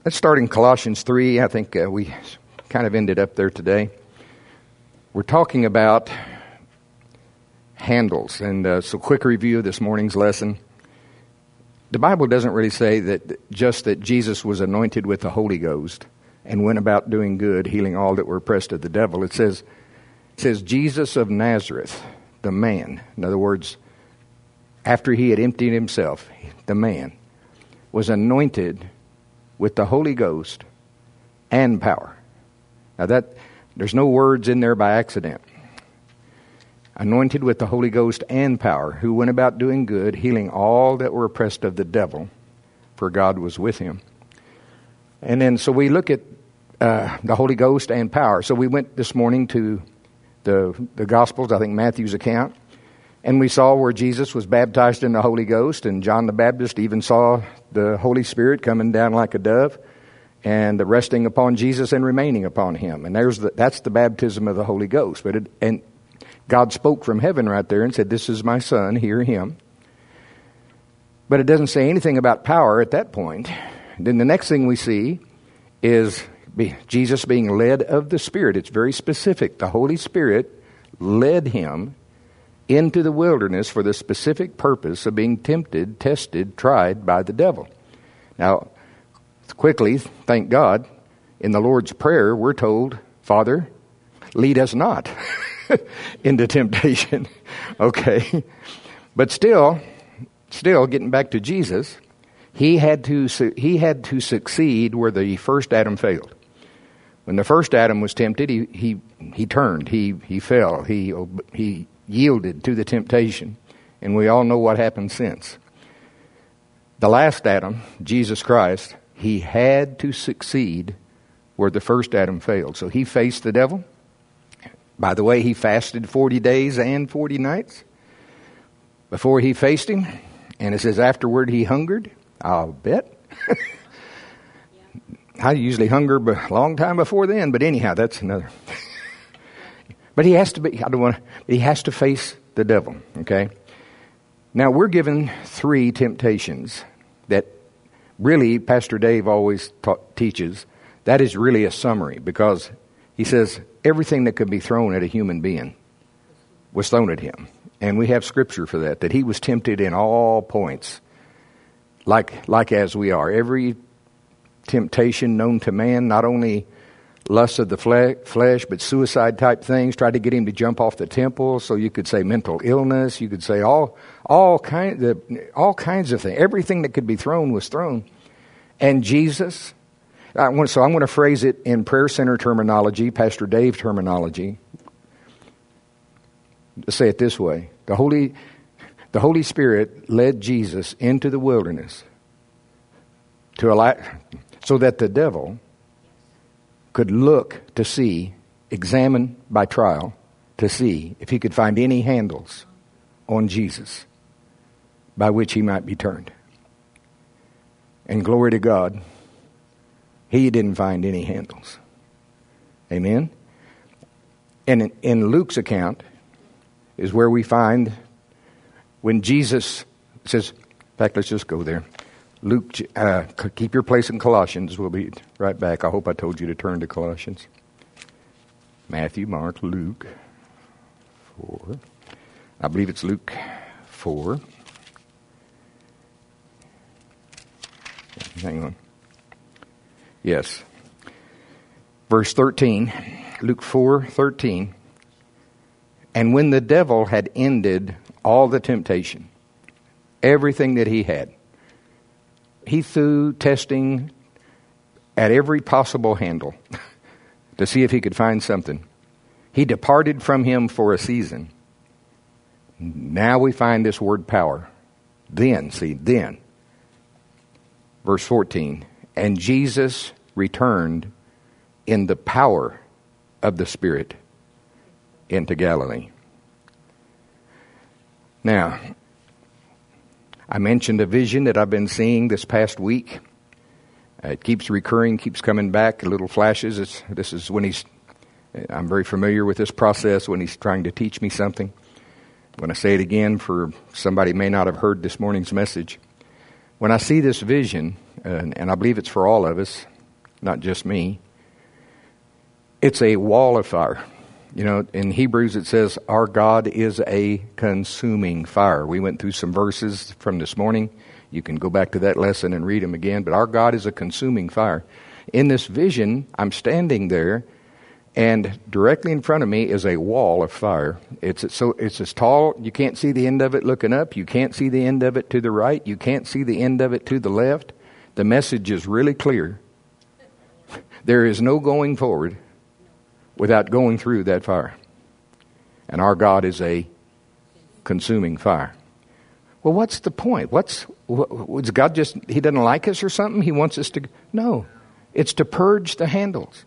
Let's start in Colossians 3. I think we kind of ended up there today. We're talking about handles. And so quick review of this morning's lesson. The Bible doesn't really say that just that Jesus was anointed with the Holy Ghost and went about doing good, healing all that were oppressed of the devil. It says Jesus of Nazareth, the man. In other words, after he had emptied himself, the man was anointed with the Holy Ghost and power. Now there's no words in there by accident. Anointed with the Holy Ghost and power, who went about doing good, healing all that were oppressed of the devil, for God was with him. And then so we look at the Holy Ghost and power. So we went this morning to the Gospels, I think Matthew's account, and we saw where Jesus was baptized in the Holy Ghost, and John the Baptist even saw the Holy Spirit coming down like a dove and resting upon Jesus and remaining upon him. And that's the baptism of the Holy Ghost. And God spoke from heaven right there and said, "This is my Son, hear him." But it doesn't say anything about power at that point. Then the next thing we see is Jesus being led of the Spirit. It's very specific. The Holy Spirit led him into the wilderness for the specific purpose of being tempted, tested, tried by the devil. Now, quickly, thank God, in the Lord's Prayer, we're told, "Father, lead us not into temptation." Okay. But still, getting back to Jesus, he had to succeed where the first Adam failed. When the first Adam was tempted, he turned, he fell, he yielded to the temptation, and we all know what happened since. The last Adam, Jesus Christ, he had to succeed where the first Adam failed. So he faced the devil. By the way, he fasted 40 days and 40 nights before he faced him. And it says afterward he hungered. I'll bet. I usually hunger a long time before then, but anyhow, that's another. But he has to face the devil, okay? Now, we're given 3 temptations that really Pastor Dave always teaches. That is really a summary, because he says everything that could be thrown at a human being was thrown at him. And we have scripture for that he was tempted in all points, like as we are. Every temptation known to man, not only lust of the flesh, but suicide type things, tried to get him to jump off the temple. So you could say mental illness, you could say all kinds of things. Everything that could be thrown was thrown. And Jesus, I'm going to phrase it in prayer center terminology, Pastor Dave terminology. Say it this way: the Holy Spirit led Jesus into the wilderness so that the devil could look to see, examine by trial, to see if he could find any handles on Jesus by which he might be turned. And glory to God, he didn't find any handles. Amen? And in Luke's account is where we find when Jesus says, in fact, let's just go there. Luke, keep your place in Colossians. We'll be right back. I hope I told you to turn to Colossians. Matthew, Mark, Luke 4. I believe it's Luke 4. Hang on. Yes. Verse 13. Luke 4:13. And when the devil had ended all the temptation, everything that he had, he threw testing at every possible handle to see if he could find something. He departed from him for a season. Now we find this word power. Then. Verse 14. And Jesus returned in the power of the Spirit into Galilee. Now, I mentioned a vision that I've been seeing this past week. It keeps recurring, keeps coming back, little flashes. This is when I'm very familiar with this process when he's trying to teach me something. I'm going to say it again for somebody who may not have heard this morning's message. When I see this vision, and I believe it's for all of us, not just me. It's a wall of fire. You know, in Hebrews it says, our God is a consuming fire. We went through some verses from this morning. You can go back to that lesson and read them again. But our God is a consuming fire. In this vision, I'm standing there, and directly in front of me is a wall of fire. It's as tall, you can't see the end of it looking up. You can't see the end of it to the right. You can't see the end of it to the left. The message is really clear. There is no going forward without going through that fire. And our God is a consuming fire. Well, what's the point? Was God just, He doesn't like us or something? He wants us to... No. It's to purge the handles.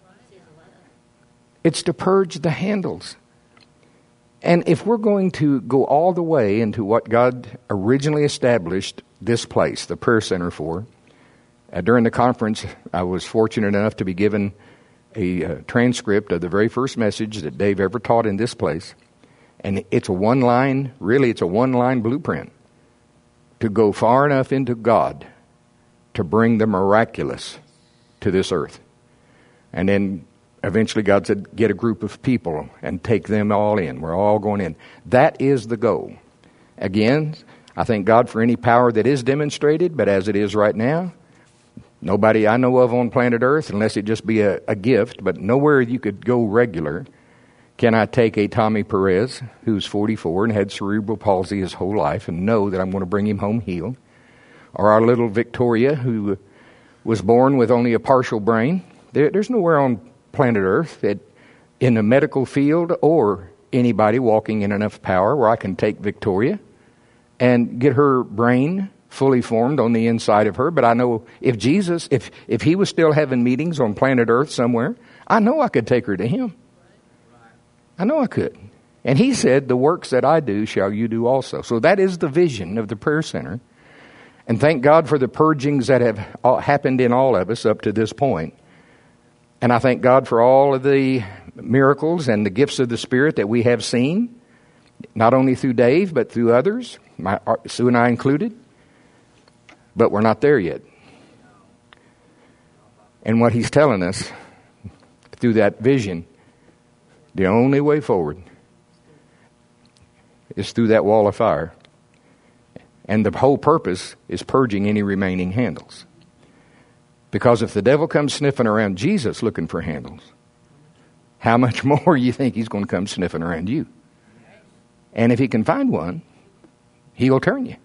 It's to purge the handles. And if we're going to go all the way into what God originally established this place, the prayer center, for, during the conference, I was fortunate enough to be given a transcript of the very first message that Dave ever taught in this place. And it's a one-line blueprint to go far enough into God to bring the miraculous to this earth. And then eventually God said, get a group of people and take them all in. We're all going in. That is the goal. Again, I thank God for any power that is demonstrated, but as it is right now, nobody I know of on planet Earth, unless it just be a gift, but nowhere you could go regular, can I take a Tommy Perez, who's 44 and had cerebral palsy his whole life, and know that I'm going to bring him home healed. Or our little Victoria, who was born with only a partial brain. There's nowhere on planet Earth that in the medical field or anybody walking in enough power where I can take Victoria and get her brain fully formed on the inside of her. But I know if Jesus, if He was still having meetings on planet Earth somewhere, I know I could take her to Him. I know I could. And He said, the works that I do shall you do also. So that is the vision of the prayer center. And thank God for the purgings that have happened in all of us up to this point. And I thank God for all of the miracles and the gifts of the Spirit that we have seen, not only through Dave, but through others, Sue and I included. But we're not there yet. And what He's telling us through that vision, the only way forward is through that wall of fire. And the whole purpose is purging any remaining handles. Because if the devil comes sniffing around Jesus looking for handles, how much more you think he's going to come sniffing around you? And if he can find one, he'll turn you.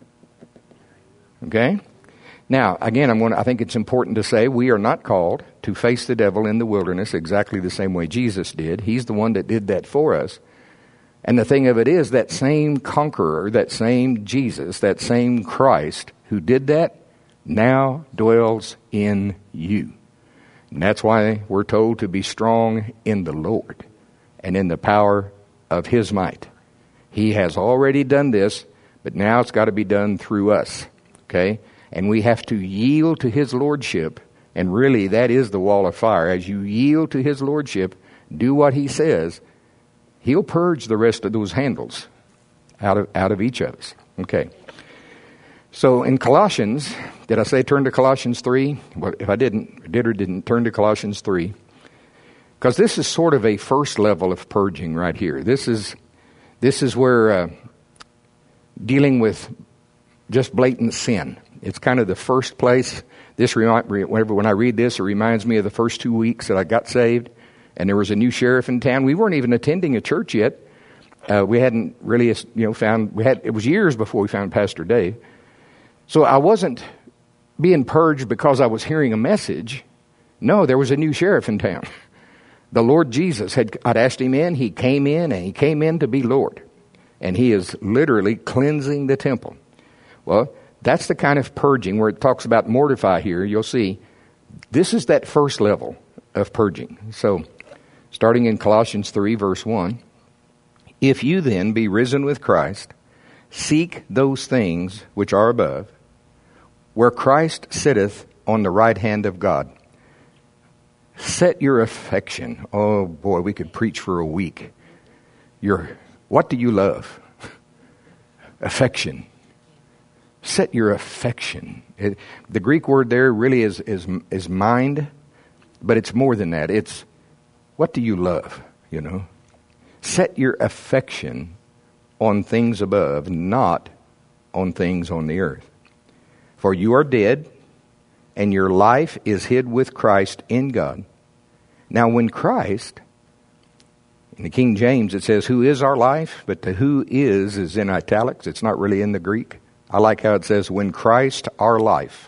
Okay? Now, again, I think it's important to say we are not called to face the devil in the wilderness exactly the same way Jesus did. He's the one that did that for us. And the thing of it is, that same conqueror, that same Jesus, that same Christ who did that, now dwells in you. And that's why we're told to be strong in the Lord and in the power of His might. He has already done this, but now it's got to be done through us. Okay? And we have to yield to His lordship. And really, that is the wall of fire. As you yield to His lordship, do what He says, He'll purge the rest of those handles out of each of us. Okay. So in Colossians, did I say turn to Colossians 3? Well, if I did or didn't, turn to Colossians 3. Because this is sort of a first level of purging right here. This is where dealing with just blatant sin. It's kind of the first place. When I read this, it reminds me of the first 2 weeks that I got saved. And there was a new sheriff in town. We weren't even attending a church yet. We hadn't really, it was years before we found Pastor Dave. So I wasn't being purged because I was hearing a message. No, there was a new sheriff in town. The Lord Jesus I'd asked Him in. He came in, and He came in to be Lord. And He is literally cleansing the temple. Well, that's the kind of purging where it talks about mortify here. You'll see this is that first level of purging. So starting in Colossians 3, verse 1, if you then be risen with Christ, seek those things which are above, where Christ sitteth on the right hand of God. Set your affection. Oh boy, we could preach for a week. What do you love? Affection. Set your affection. The Greek word there really is mind. But it's more than that. It's, what do you love, Set your affection on things above, not on things on the earth. For you are dead, and your life is hid with Christ in God. Now when Christ, in the King James it says, who is our life, but the who is in italics. It's not really in the Greek. I like how it says, when Christ our life.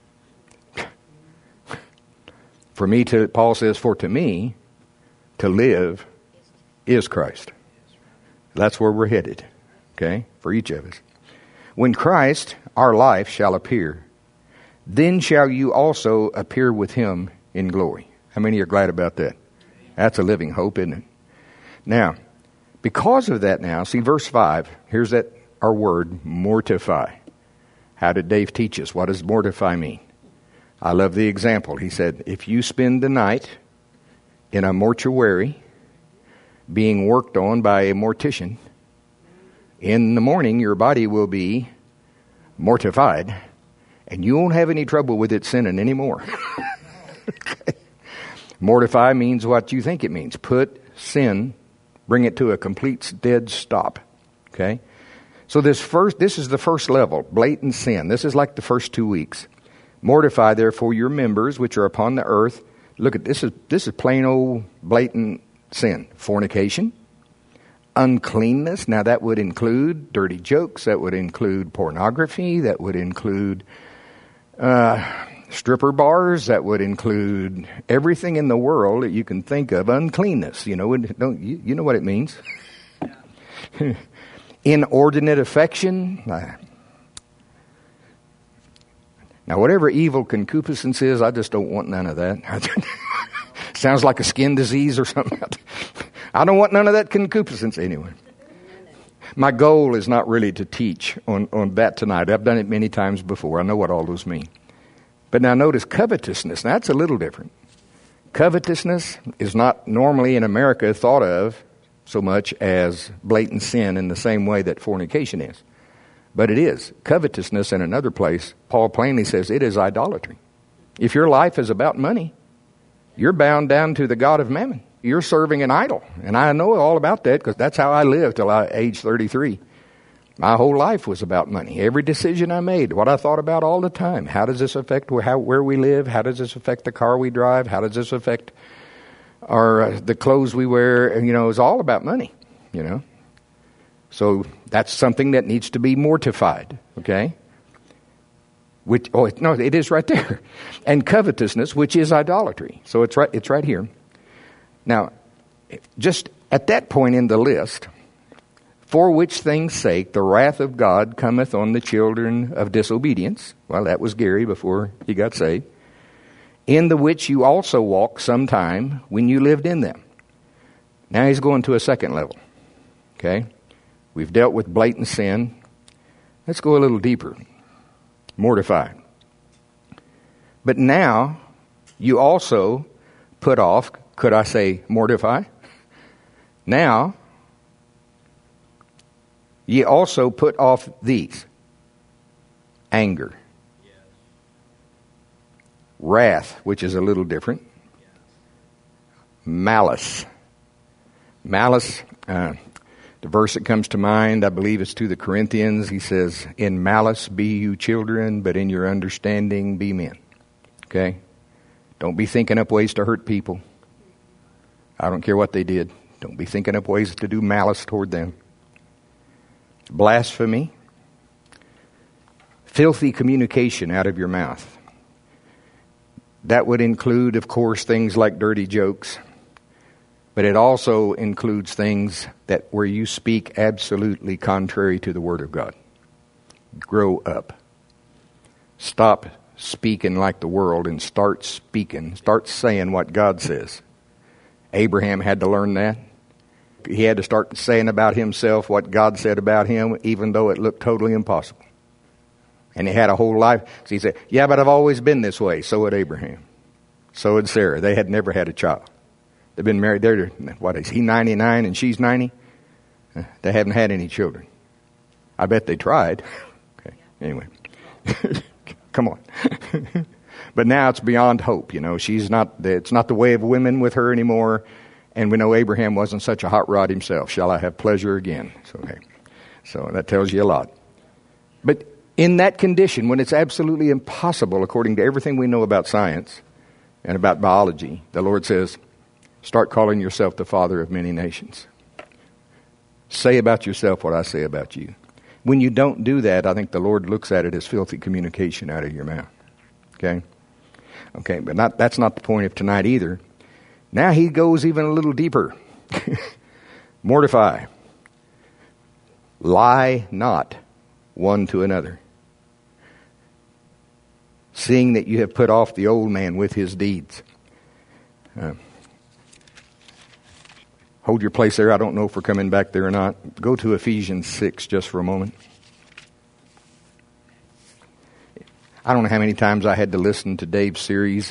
Paul says, for to me, to live is Christ. That's where we're headed, okay, for each of us. When Christ, our life, shall appear, then shall you also appear with him in glory. How many are glad about that? That's a living hope, isn't it? Now, because of that now, see verse 5, here's our word, mortify. How did Dave teach us? What does mortify mean? I love the example. He said, if you spend the night in a mortuary being worked on by a mortician, in the morning your body will be mortified and you won't have any trouble with it sinning anymore. Okay. Mortify means what you think it means. Put sin, bring it to a complete dead stop. Okay? So this is the first level, blatant sin. This is like the first 2 weeks. Mortify therefore your members which are upon the earth. Look at this is plain old blatant sin. Fornication, uncleanness. Now that would include dirty jokes, that would include pornography, that would include stripper bars, that would include everything in the world that you can think of. Uncleanness, you know what it means. Inordinate affection. Now, whatever evil concupiscence is, I just don't want none of that. Sounds like a skin disease or something. I don't want none of that concupiscence anyway. My goal is not really to teach on that tonight. I've done it many times before. I know what all those mean. But now notice covetousness. Now, that's a little different. Covetousness is not normally in America thought of so much as blatant sin in the same way that fornication is. But it is. Covetousness in another place, Paul plainly says it is idolatry. If your life is about money, you're bound down to the god of mammon. You're serving an idol. And I know all about that because that's how I lived till I age 33. My whole life was about money. Every decision I made, what I thought about all the time. How does this affect where we live? How does this affect the car we drive? How does this affect the clothes we wear? And, it's all about money, So that's something that needs to be mortified, okay? It is right there. And covetousness, which is idolatry. So it's right here. Now, just at that point in the list, for which things' sake the wrath of God cometh on the children of disobedience. Well, that was Gary before he got saved. In the which you also walked sometime when you lived in them. Now he's going to a second level, okay? We've dealt with blatant sin. Let's go a little deeper. Mortify. But now, you also put off, could I say mortify? Now, ye also put off these. Anger. Wrath, which is a little different. Malice. Malice, the verse that comes to mind, I believe it's to the Corinthians. He says, in malice be you children, but in your understanding be men. Okay? Don't be thinking up ways to hurt people. I don't care what they did. Don't be thinking up ways to do malice toward them. Blasphemy. Filthy communication out of your mouth. That would include, of course, things like dirty jokes. But it also includes things where you speak absolutely contrary to the Word of God. Grow up. Stop speaking like the world and start saying what God says. Abraham had to learn that. He had to start saying about himself what God said about him, even though it looked totally impossible. And he had a whole life. So he said, yeah, but I've always been this way. So had Abraham. So had Sarah. They had never had a child. They've been married. Is he 99 and she's 90? They haven't had any children. I bet they tried. Okay. Anyway. Come on. But now it's beyond hope. It's not the way of women with her anymore. And we know Abraham wasn't such a hot rod himself. Shall I have pleasure again? So that tells you a lot. But in that condition, when it's absolutely impossible, according to everything we know about science and about biology, the Lord says, start calling yourself the father of many nations. Say about yourself what I say about you. When you don't do that, I think the Lord looks at it as filthy communication out of your mouth. Okay, but that's not the point of tonight either. Now he goes even a little deeper. Mortify. Lie not one to another, seeing that you have put off the old man with his deeds. Hold your place there. I don't know if we're coming back there or not. Go to Ephesians 6 just for a moment. I don't know how many times I had to listen to Dave's series.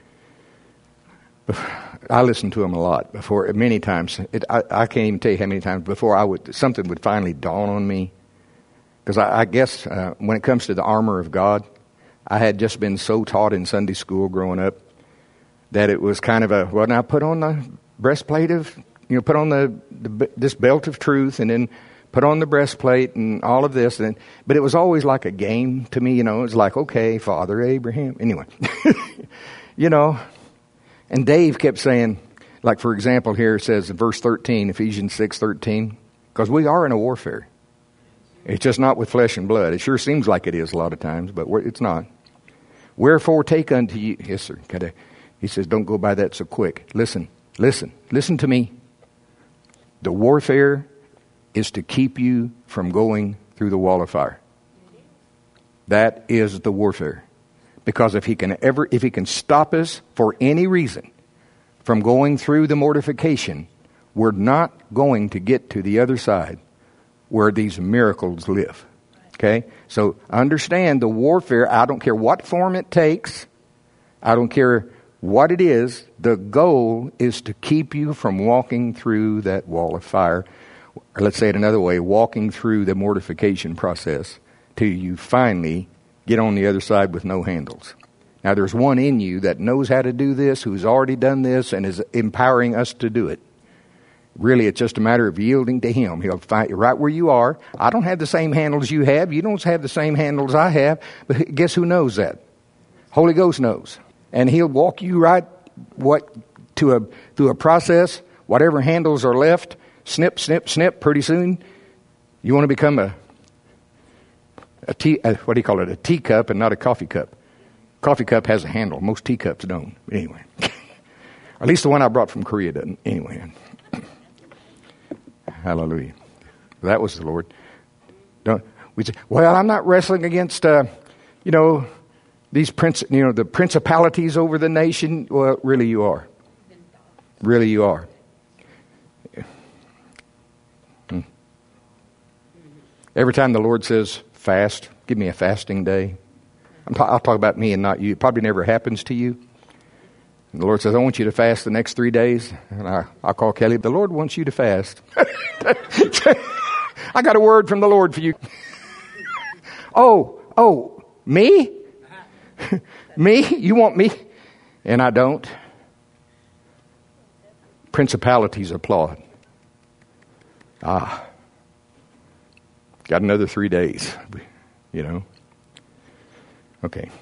I listened to him a lot before. Many times, I can't even tell you how many times before something would finally dawn on me. Because I guess when it comes to the armor of God, I had just been so taught in Sunday school growing up that it was kind of now put on the breastplate of, put on this belt of truth, and then put on the breastplate and all of this. But it was always like a game to me, It was like, okay, Father Abraham. Anyway, And Dave kept saying, like for example here it says in verse 13, Ephesians 6:13, because we are in a warfare. It's just not with flesh and blood. It sure seems like it is a lot of times, but it's not. Wherefore take unto you, yes sir, he says don't go by that so quick. Listen to me. The warfare is to keep you from going through the wall of fire. That is the warfare. Because if he can stop us for any reason from going through the mortification, we're not going to get to the other side where these miracles live. Okay? So understand the warfare. I don't care what form it takes. I don't care what it is. The goal is to keep you from walking through that wall of fire. Or let's say it another way, walking through the mortification process till you finally get on the other side with no handles. Now there's one in you that knows how to do this, who's already done this, and is empowering us to do it. Really, it's just a matter of yielding to Him. He'll find you right where you are. I don't have the same handles you have. You don't have the same handles I have. But guess who knows that? Holy Ghost knows. And He'll walk you right through a process. Whatever handles are left, snip, snip, snip. Pretty soon, you want to become a teacup and not a coffee cup. Coffee cup has a handle. Most teacups don't. Anyway. At least the one I brought from Korea doesn't. Anyway. Hallelujah. That was the Lord. We say, well, I'm not wrestling against, these the principalities over the nation. Well, really you are. Really you are. Every time the Lord says, fast, give me a fasting day. I'll talk about me and not you. It probably never happens to you. And the Lord says, I want you to fast the next 3 days. And I'll call Kelly. The Lord wants you to fast. I got a word from the Lord for you. Oh, me? Me? You want me? And I don't. Principalities applaud. Got another 3 days, Okay.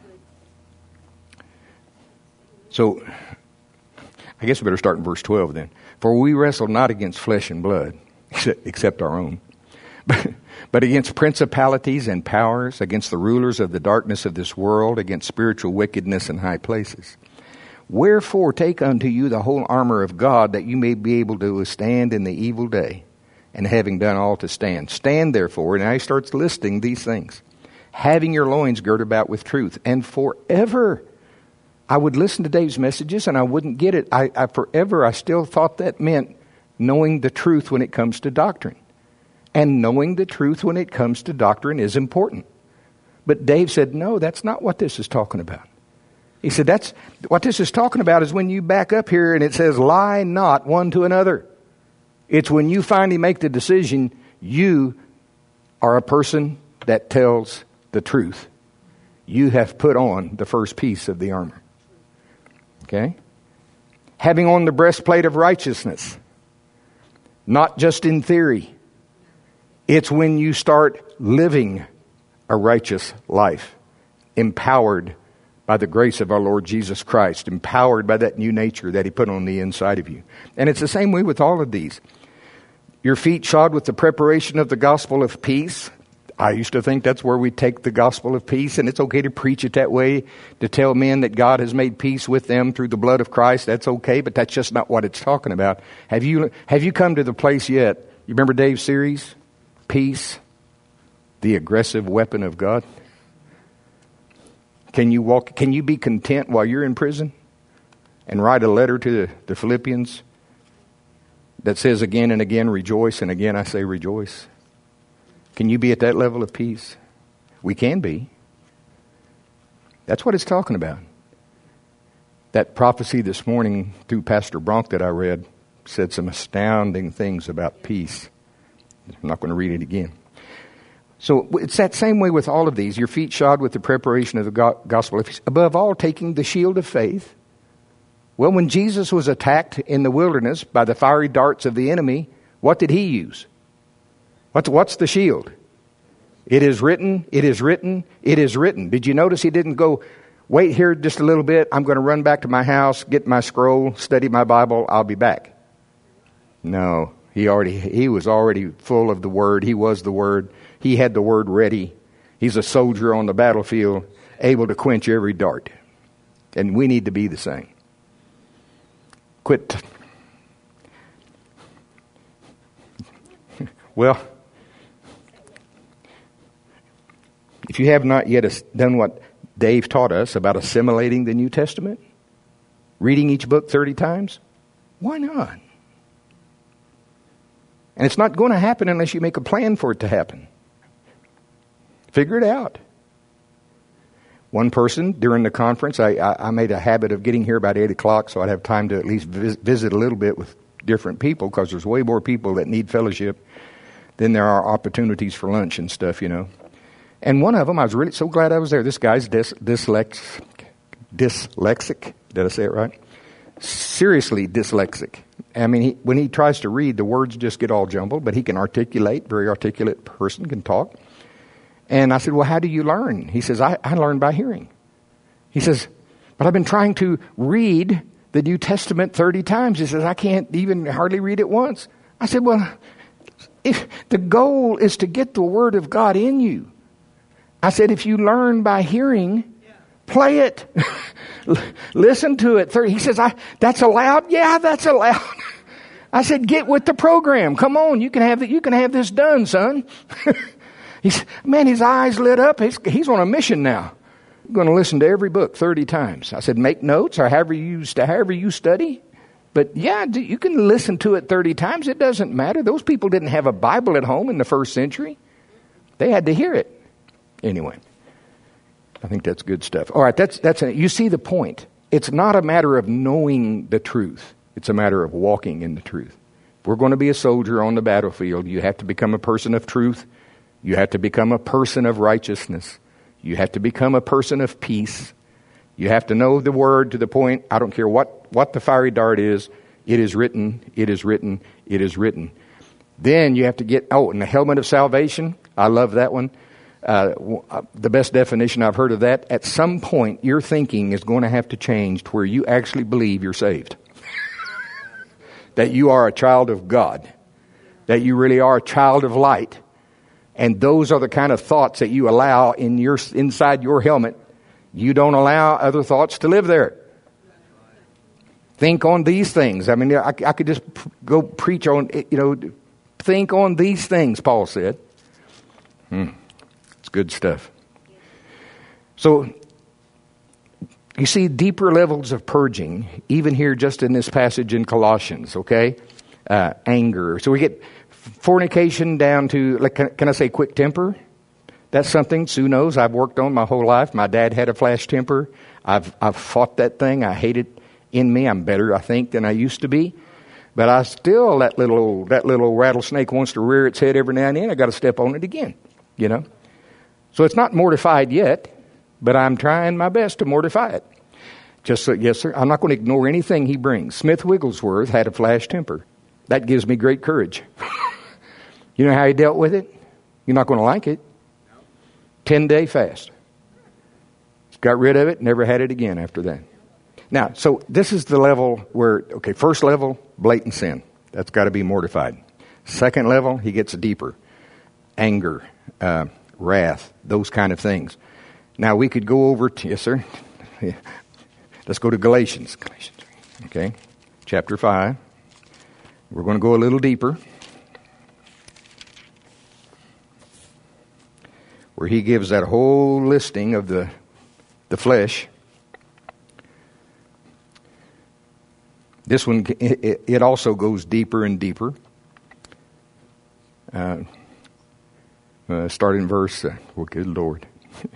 So, I guess we better start in verse 12 then. For we wrestle not against flesh and blood, except our own, but against principalities and powers, against the rulers of the darkness of this world, against spiritual wickedness in high places. Wherefore take unto you the whole armor of God, that you may be able to withstand in the evil day, and having done all to stand. Stand therefore, and now he starts listing these things. Having your loins girt about with truth, and forever. I would listen to Dave's messages and I wouldn't get it. I still thought that meant knowing the truth when it comes to doctrine. And knowing the truth when it comes to doctrine is important. But Dave said, no, that's not what this is talking about. He said, that's what this is talking about is when you back up here and it says, lie not one to another. It's when you finally make the decision, you are a person that tells the truth. you have put on the first piece of the armor. Okay? Having on the breastplate of righteousness. Not just in theory. It's when you start living a righteous life. Empowered by the grace of our Lord Jesus Christ. Empowered by that new nature that He put on the inside of you. And it's the same way with all of these. Your feet shod with the preparation of the gospel of peace. I used to think that's where we take the gospel of peace, and it's okay to preach it that way, to tell men that God has made peace with them through the blood of Christ. That's okay, but that's just not what it's talking about. Have you come to the place yet? You remember Dave's series? Peace, the aggressive weapon of God. Can you be content while you're in prison and write a letter to the Philippians that says again and again, rejoice, and again I say rejoice? Can you be at that level of peace? We can be. That's what it's talking about. That prophecy this morning through Pastor Bronk that I read said some astounding things about peace. I'm not going to read it again. So it's that same way with all of these. Your feet shod with the preparation of the gospel. Above all, taking the shield of faith. Well, when Jesus was attacked in the wilderness by the fiery darts of the enemy, what did He use? What's the shield? It is written, it is written, it is written. Did you notice He didn't go, wait here just a little bit, I'm going to run back to my house, get my scroll, study my Bible, I'll be back. No, he was already full of the Word. He was the Word. He had the Word ready. He's a soldier on the battlefield, able to quench every dart. And we need to be the same. Quit. Well, if you have not yet done what Dave taught us about assimilating the New Testament, reading each book 30 times, why not? And it's not going to happen unless you make a plan for it to happen. Figure it out. One person during the conference, I made a habit of getting here about 8 o'clock so I'd have time to at least visit a little bit with different people, because there's way more people that need fellowship than there are opportunities for lunch and stuff, you know. And one of them, I was really so glad I was there. This guy's dyslexic. Did I say it right? Seriously dyslexic. I mean, when he tries to read, the words just get all jumbled, but he can articulate. Very articulate person, can talk. And I said, well, how do you learn? He says, I learn by hearing. He says, but I've been trying to read the New Testament 30 times. He says, I can't even hardly read it once. I said, well, if the goal is to get the Word of God in you. I said, if you learn by hearing, play it. Listen to it. He says, that's allowed? Yeah, that's allowed. I said, get with the program. Come on, you can have this done, son. His eyes lit up. He's on a mission now. I'm going to listen to every book 30 times. I said, make notes or however you study. But yeah, you can listen to it 30 times. It doesn't matter. Those people didn't have a Bible at home in the first century. They had to hear it. Anyway, I think that's good stuff. All right, you see the point. It's not a matter of knowing the truth. It's a matter of walking in the truth. If we're going to be a soldier on the battlefield, you have to become a person of truth. You have to become a person of righteousness. You have to become a person of peace. You have to know the Word to the point, I don't care what the fiery dart is, it is written, it is written, it is written. Then you have to get, and the helmet of salvation, I love that one. The best definition I've heard of that, at some point your thinking is going to have to change to where you actually believe you're saved. That you are a child of God. That you really are a child of light. And those are the kind of thoughts that you allow inside your helmet. You don't allow other thoughts to live there. Think on these things. I mean, I could just go preach on, think on these things, Paul said. It's good stuff. So, you see deeper levels of purging, even here just in this passage in Colossians, okay? Anger. So we get fornication down to, can I say quick temper? That's something Sue knows I've worked on my whole life. My dad had a flash temper. I've fought that thing. I hate it in me. I'm better, I think, than I used to be. But I still, that little rattlesnake wants to rear its head every now and then. I got to step on it again, So it's not mortified yet, but I'm trying my best to mortify it. Just so, yes, sir. I'm not going to ignore anything he brings. Smith Wigglesworth had a flash temper. That gives me great courage. You know how he dealt with it? You're not going to like it. 10-day fast. Got rid of it, never had it again after that. Now, so this is the level where, okay, first level, blatant sin. That's got to be mortified. Second level, he gets deeper. Anger, wrath, those kind of things. Now, we could go over to, yes, sir. Let's go to Galatians. Okay, chapter 5. We're going to go a little deeper. Where he gives that whole listing of the flesh. This one, it also goes deeper and deeper. Start in verse, well, good Lord.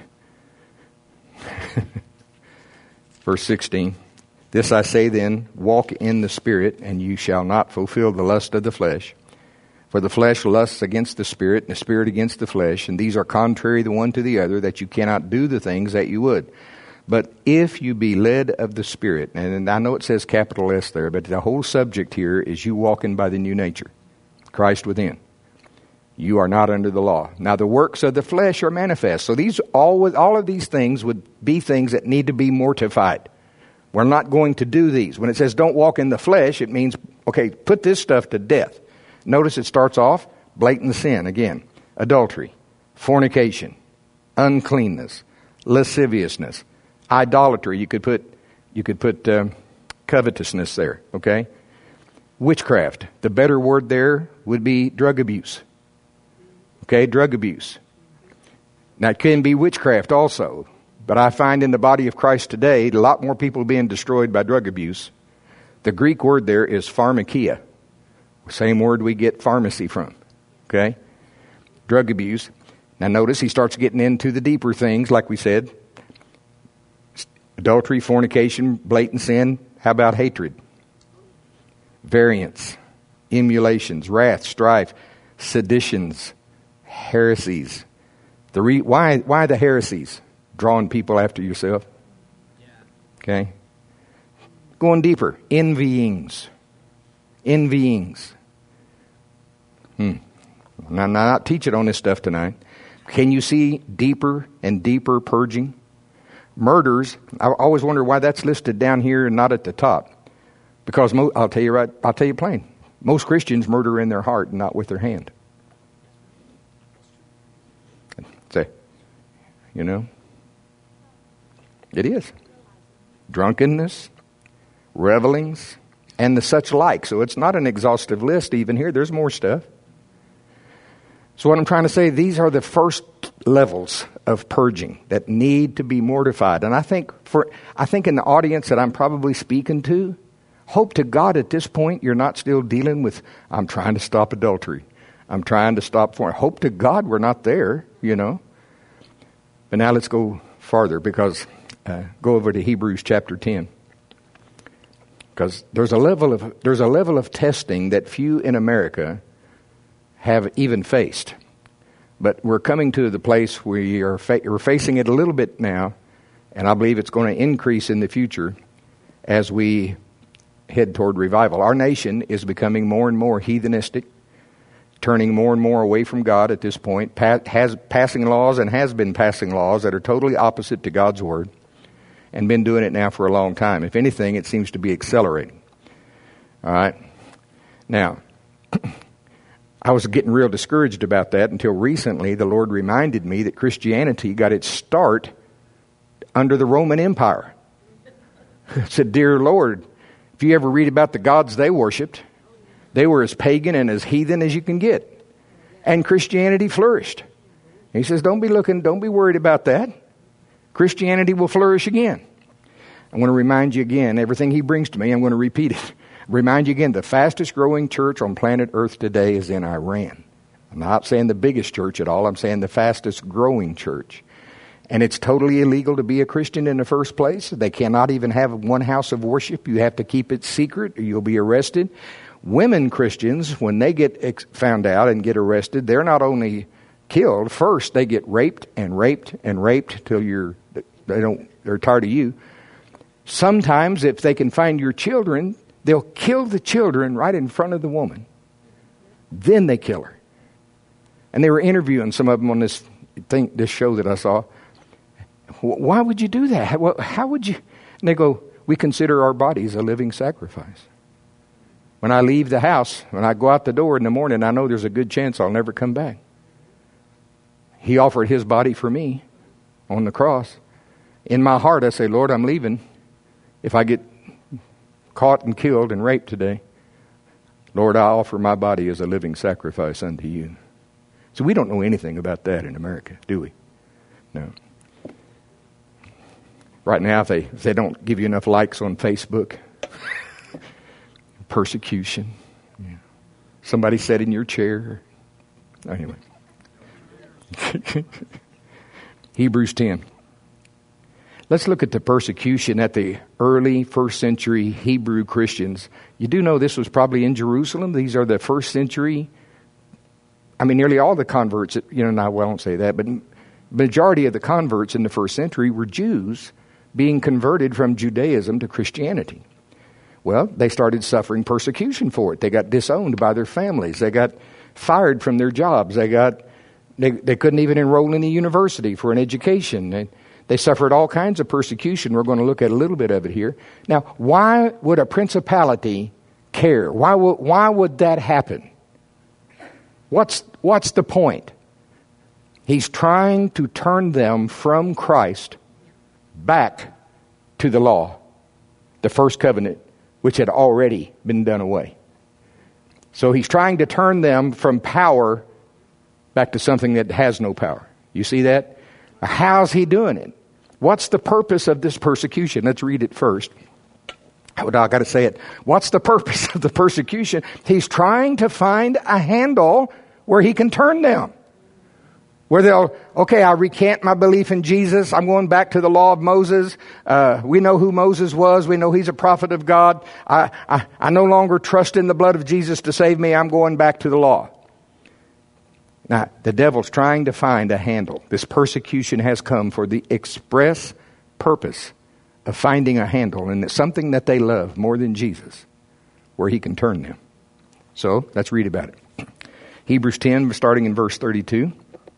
Verse 16. This I say then, walk in the Spirit, and you shall not fulfill the lust of the flesh. For the flesh lusts against the Spirit, and the Spirit against the flesh, and these are contrary the one to the other, that you cannot do the things that you would. But if you be led of the Spirit, and I know it says capital S there, but the whole subject here is you walking by the new nature, Christ within. You are not under the law. Now the works of the flesh are manifest. So these all of these things would be things that need to be mortified. We're not going to do these. When it says don't walk in the flesh, it means, okay, put this stuff to death. Notice it starts off blatant sin again. Adultery, fornication, uncleanness, lasciviousness, idolatry. You could put covetousness there, okay? Witchcraft. The better word there would be drug abuse. Okay, drug abuse. Now, it can be witchcraft also, but I find in the body of Christ today, a lot more people being destroyed by drug abuse. The Greek word there is pharmakia, same word we get pharmacy from, okay? Drug abuse. Now, notice he starts getting into the deeper things, like we said. Adultery, fornication, blatant sin. How about hatred? Variance, emulations, wrath, strife, seditions, heresies. Why the heresies? Drawing people after yourself. Okay. Going deeper. Envyings. I'm not teaching on this stuff tonight. Can you see deeper and deeper purging? Murders. I always wonder why that's listed down here and not at the top. Because I'll tell you plain. Most Christians murder in their heart and not with their hand. Say, you know, it is. Drunkenness, revelings, and the such like. So it's not an exhaustive list even here. There's more stuff. So what I'm trying to say, these are the first levels of purging that need to be mortified. And I think in the audience that I'm probably speaking to, hope to God at this point you're not still dealing with, I'm trying to stop adultery. I'm trying to stop fornication. Hope to God we're not there, you know. But now let's go farther, because go over to Hebrews chapter 10. Because there's a level of testing that few in America have even faced. But we're coming to the place where we're facing it a little bit now, and I believe it's going to increase in the future as we head toward revival. Our nation is becoming more and more heathenistic, turning more and more away from God at this point, passing laws and has been passing laws that are totally opposite to God's Word, and been doing it now for a long time. If anything, it seems to be accelerating. All right? Now, I was getting real discouraged about that until recently the Lord reminded me that Christianity got its start under the Roman Empire. I said, dear Lord, if you ever read about the gods they worshipped, they were as pagan and as heathen as you can get. And Christianity flourished. He says, don't be worried about that. Christianity will flourish again. I want to remind you again, everything he brings to me, I'm going to repeat it. Remind you again, the fastest growing church on planet Earth today is in Iran. I'm not saying the biggest church at all. I'm saying the fastest growing church. And it's totally illegal to be a Christian in the first place. They cannot even have one house of worship. You have to keep it secret or you'll be arrested. Women Christians, when they get found out and get arrested, they're not only killed. First, they get raped and raped and raped till they're tired of you. Sometimes if they can find your children, they'll kill the children right in front of the woman. Then they kill her. And they were interviewing some of them on this show that I saw. Why would you do that? How would you? And they go, we consider our bodies a living sacrifice. When I leave the house, when I go out the door in the morning, I know there's a good chance I'll never come back. He offered his body for me on the cross. In my heart, I say, Lord, I'm leaving. If I get caught and killed and raped today, Lord, I offer my body as a living sacrifice unto you. So we don't know anything about that in America, do we? No. Right now, if they don't give you enough likes on Facebook, persecution. Yeah. Somebody sat in your chair. Anyway. Hebrews 10. Let's look at the persecution at the early first century Hebrew Christians. You do know this was probably in Jerusalem. These are the first century. I mean, nearly all the converts, I won't say that, but majority of the converts in the first century were Jews being converted from Judaism to Christianity. Well, they started suffering persecution for it. They got disowned by their families. They got fired from their jobs. They couldn't even enroll in a university for an education. They suffered all kinds of persecution. We're going to look at a little bit of it here. Now, why would a principality care? Why would that happen? What's the point? He's trying to turn them from Christ back to the law, the first covenant, which had already been done away. So he's trying to turn them from power back to something that has no power. You see that? How's he doing it? What's the purpose of this persecution? Let's read it first. I got to say it. What's the purpose of the persecution? He's trying to find a handle where he can turn them. Where I recant my belief in Jesus. I'm going back to the law of Moses. We know who Moses was. We know he's a prophet of God. I no longer trust in the blood of Jesus to save me. I'm going back to the law. Now, the devil's trying to find a handle. This persecution has come for the express purpose of finding a handle, and it's something that they love more than Jesus, where he can turn them. So, let's read about it. Hebrews 10, starting in verse 32.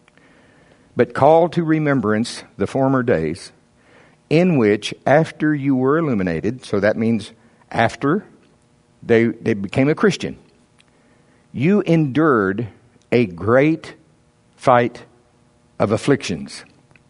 But call to remembrance the former days, in which after you were illuminated, so that means after they became a Christian, you endured a great fight of afflictions,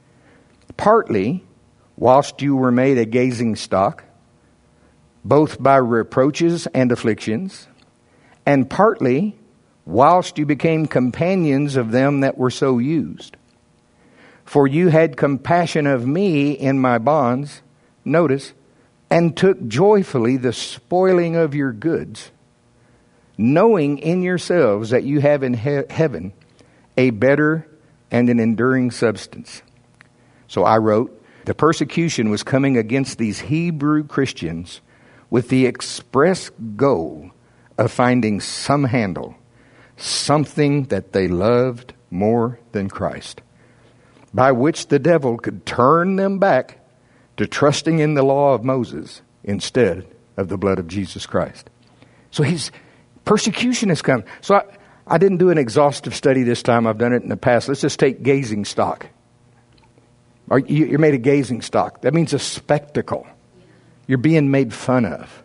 partly whilst you were made a gazing stock, both by reproaches and afflictions, and partly whilst you became companions of them that were so used. For you had compassion of me in my bonds, notice, and took joyfully the spoiling of your goods, knowing in yourselves that you have in heaven a better and an enduring substance. So I wrote, the persecution was coming against these Hebrew Christians with the express goal of finding some handle, something that they loved more than Christ, by which the devil could turn them back to trusting in the law of Moses instead of the blood of Jesus Christ. So persecution has come. So I didn't do an exhaustive study this time. I've done it in the past. Let's just take gazing stock. You're made a gazing stock. That means a spectacle. You're being made fun of.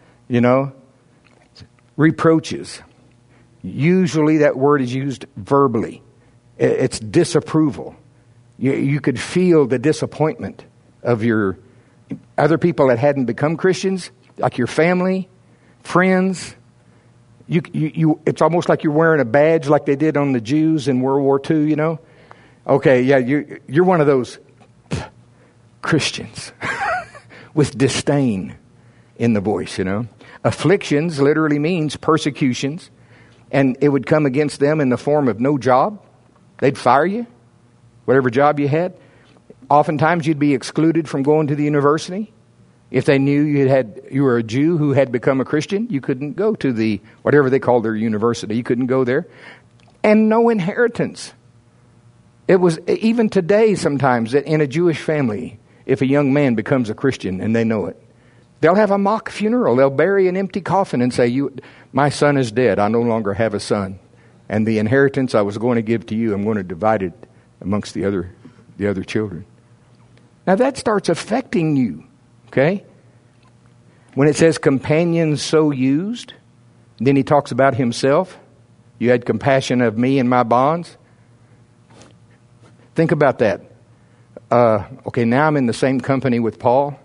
Reproaches. Usually that word is used verbally. It's disapproval. You could feel the disappointment of your other people that hadn't become Christians, like your family, friends. It's almost like you're wearing a badge like they did on the Jews in World War II, Okay, yeah, you're one of those Christians with disdain in the voice, Afflictions literally means persecutions, and it would come against them in the form of no job. They'd fire you, whatever job you had. Oftentimes you'd be excluded from going to the university. If they knew you were a Jew who had become a Christian, you couldn't go to the, whatever they called their university. You couldn't go there. And no inheritance. It was, even today sometimes, in a Jewish family, if a young man becomes a Christian and they know it. They'll have a mock funeral. They'll bury an empty coffin and say, my son is dead. I no longer have a son. And the inheritance I was going to give to you, I'm going to divide it amongst the other children. Now that starts affecting you, okay? When it says companions so used, then he talks about himself. You had compassion of me and my bonds. Think about that. Okay, now I'm in the same company with Paul.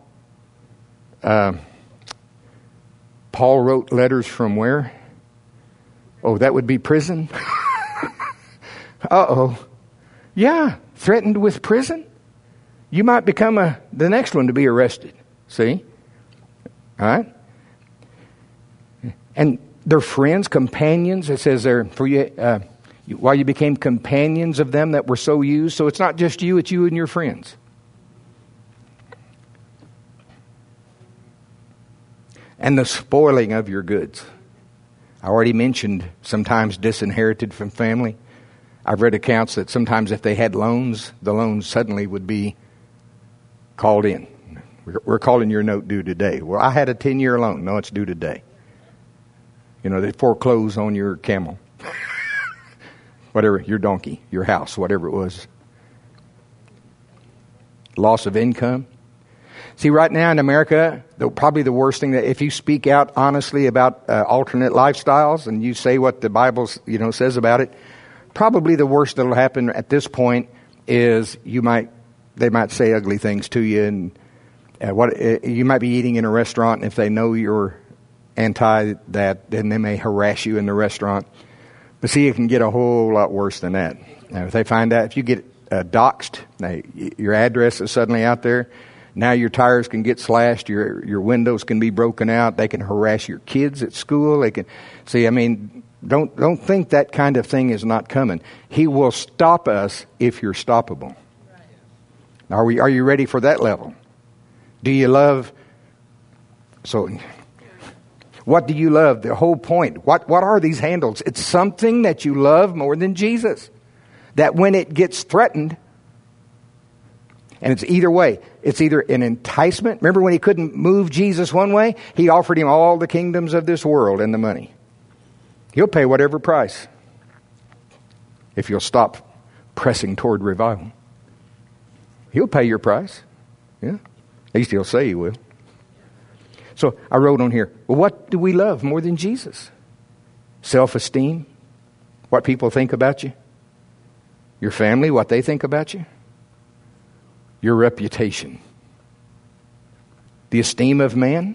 Paul wrote letters from where? Oh, that would be prison? Uh-oh. Yeah, threatened with prison? You might become the next one to be arrested. See? All right? And they're friends, companions. It says there, for you, while you became companions of them that were so used. So it's not just you, it's you and your friends. And the spoiling of your goods. I already mentioned sometimes disinherited from family. I've read accounts that sometimes if they had loans, the loans suddenly would be called in. We're calling your note due today. Well, I had a 10-year loan. No, it's due today. You know, they foreclose on your camel. Whatever, your donkey, your house, whatever it was. Loss of income. See, right now in America, probably the worst thing that if you speak out honestly about alternate lifestyles and you say what the Bible, says about it, probably the worst that'll happen at this point is they might say ugly things to you, and you might be eating in a restaurant, and if they know you're anti that, then they may harass you in the restaurant. But see, it can get a whole lot worse than that. Now, if they find out, if you get doxed, your address is suddenly out there. Now your tires can get slashed, your windows can be broken out, they can harass your kids at school, they can don't think that kind of thing is not coming. He will stop us if you're stoppable. Are you ready for that level? Do you love what do you love? The whole point. What are these handles? It's something that you love more than Jesus. That when it gets threatened, and it's either way. It's either an enticement. Remember when he couldn't move Jesus one way? He offered him all the kingdoms of this world and the money. He'll pay whatever price if you'll stop pressing toward revival. He'll pay your price. Yeah. At least he'll say he will. So I wrote on here, well, what do we love more than Jesus? Self-esteem? What people think about you? Your family? What they think about you? Your reputation? The esteem of man?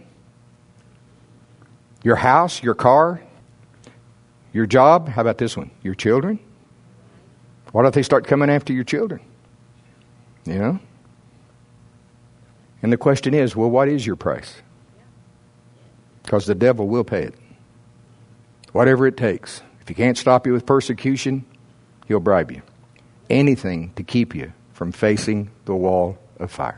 Your house? Your car? Your job? How about this one? Your children? Why don't they start coming after your children? You know? And the question is, well, what is your price? Because the devil will pay it. Whatever it takes. If he can't stop you with persecution, he'll bribe you. Anything to keep you from facing the wall of fire.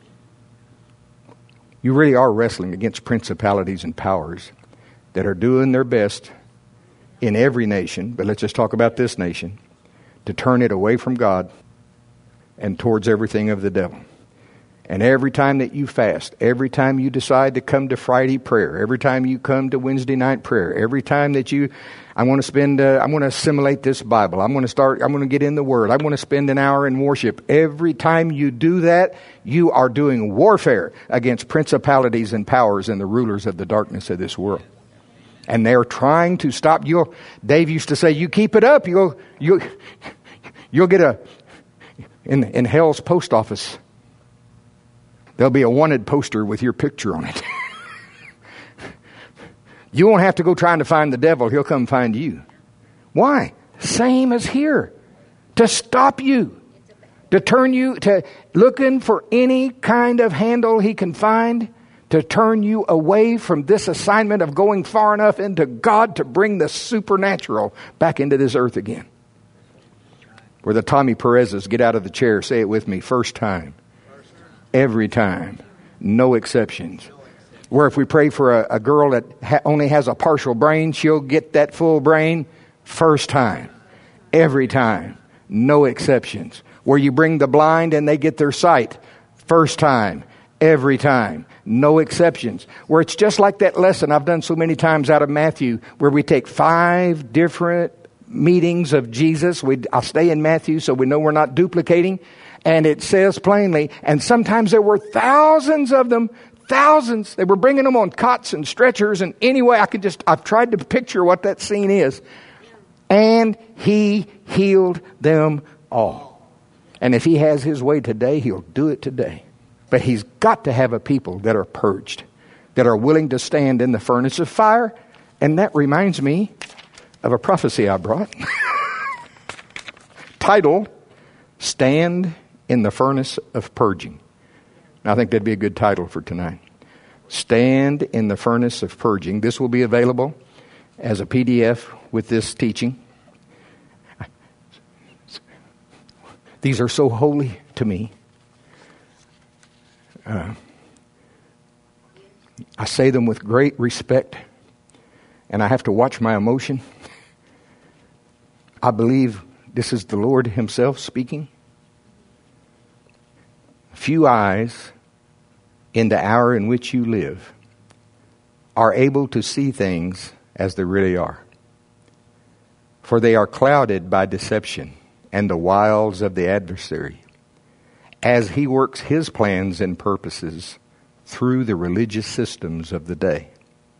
You really are wrestling against principalities and powers that are doing their best in every nation, but let's just talk about this nation, to turn it away from God and towards everything of the devil. And every time that you fast, every time you decide to come to Friday prayer, every time you come to Wednesday night prayer, every time that I want to assimilate this Bible, I'm going to get in the Word, I want to spend an hour in worship. Every time you do that, you are doing warfare against principalities and powers and the rulers of the darkness of this world. And they're trying to stop you. Dave used to say, you keep it up, you'll get in hell's post office. There'll be a wanted poster with your picture on it. You won't have to go trying to find the devil. He'll come find you. Why? Same as here. To stop you. To turn you, to looking for any kind of handle he can find to turn you away from this assignment of going far enough into God to bring the supernatural back into this earth again. Where the Tommy Perez's get out of the chair, say it with me, first time. Every time. No exceptions. Where if we pray for a girl that only has a partial brain, she'll get that full brain first time. Every time. No exceptions. Where you bring the blind and they get their sight First time, every time, no exceptions. Where it's just like that lesson I've done so many times out of Matthew, where we take 5 different meetings of Jesus. I'll stay in Matthew so we know we're not duplicating. And it says plainly, and sometimes there were thousands of them, thousands. They were bringing them on cots and stretchers, and anyway, I've tried to picture what that scene is. And he healed them all. And if he has his way today, he'll do it today. But he's got to have a people that are purged, that are willing to stand in the furnace of fire. And that reminds me of a prophecy I brought. Titled, Stand in the Furnace of Purging. And I think that'd be a good title for tonight. Stand in the Furnace of Purging. This will be available as a PDF with this teaching. These are so holy to me. I say them with great respect, and I have to watch my emotion. I believe this is the Lord Himself speaking. Few eyes in the hour in which you live are able to see things as they really are. For they are clouded by deception and the wiles of the adversary, as he works his plans and purposes through the religious systems of the day.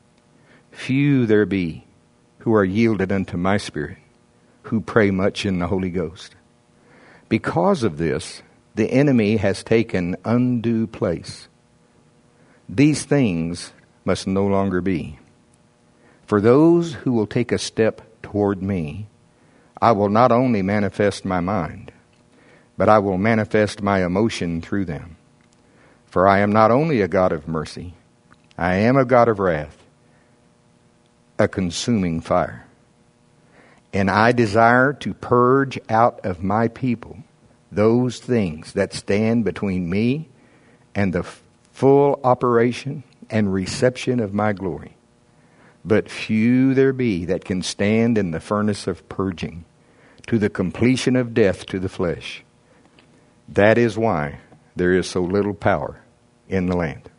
Few there be who are yielded unto my Spirit, who pray much in the Holy Ghost. Because of this, the enemy has taken undue place. These things must no longer be. For those who will take a step toward me, I will not only manifest my mind, but I will manifest my emotion through them. For I am not only a God of mercy, I am a God of wrath, a consuming fire. And I desire to purge out of my people those things that stand between me and the full operation and reception of my glory. But few there be that can stand in the furnace of purging to the completion of death to the flesh. That is why there is so little power in the land.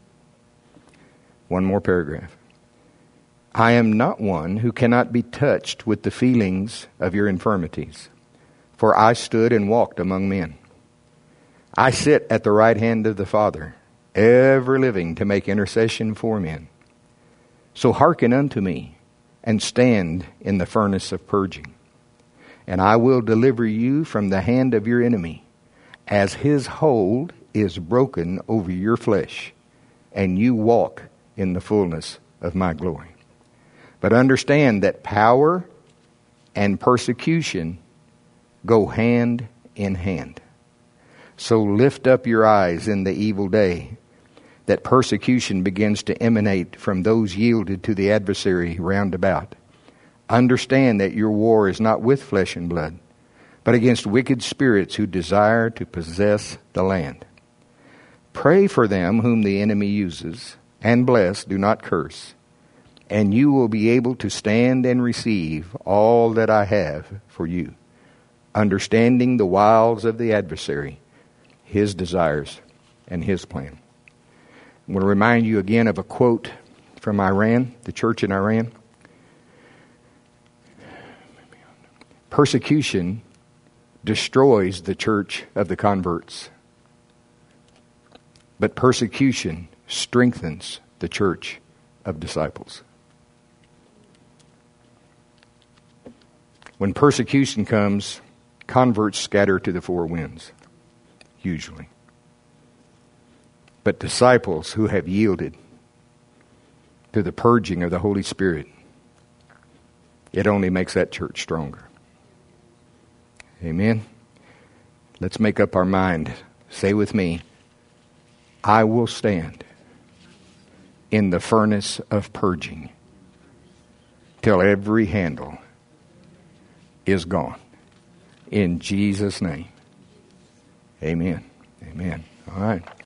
One more paragraph. I am not one who cannot be touched with the feelings of your infirmities, for I stood and walked among men. I sit at the right hand of the Father, ever living to make intercession for men. So hearken unto me, and stand in the furnace of purging. And I will deliver you from the hand of your enemy, as his hold is broken over your flesh, and you walk in the fullness of my glory. But understand that power and persecution go hand in hand. So lift up your eyes in the evil day, that persecution begins to emanate from those yielded to the adversary round about. Understand that your war is not with flesh and blood, but against wicked spirits who desire to possess the land. Pray for them whom the enemy uses, and bless, do not curse. And you will be able to stand and receive all that I have for you, understanding the wiles of the adversary, his desires, and his plan. I'm going to remind you again of a quote from Iran, the church in Iran. Persecution destroys the church of the converts, but persecution strengthens the church of disciples. When persecution comes, converts scatter to the four winds, usually. But disciples who have yielded to the purging of the Holy Spirit, it only makes that church stronger. Amen? Let's make up our mind. Say with me, I will stand in the furnace of purging till every handle is gone. In Jesus' name. Amen. Amen. All right.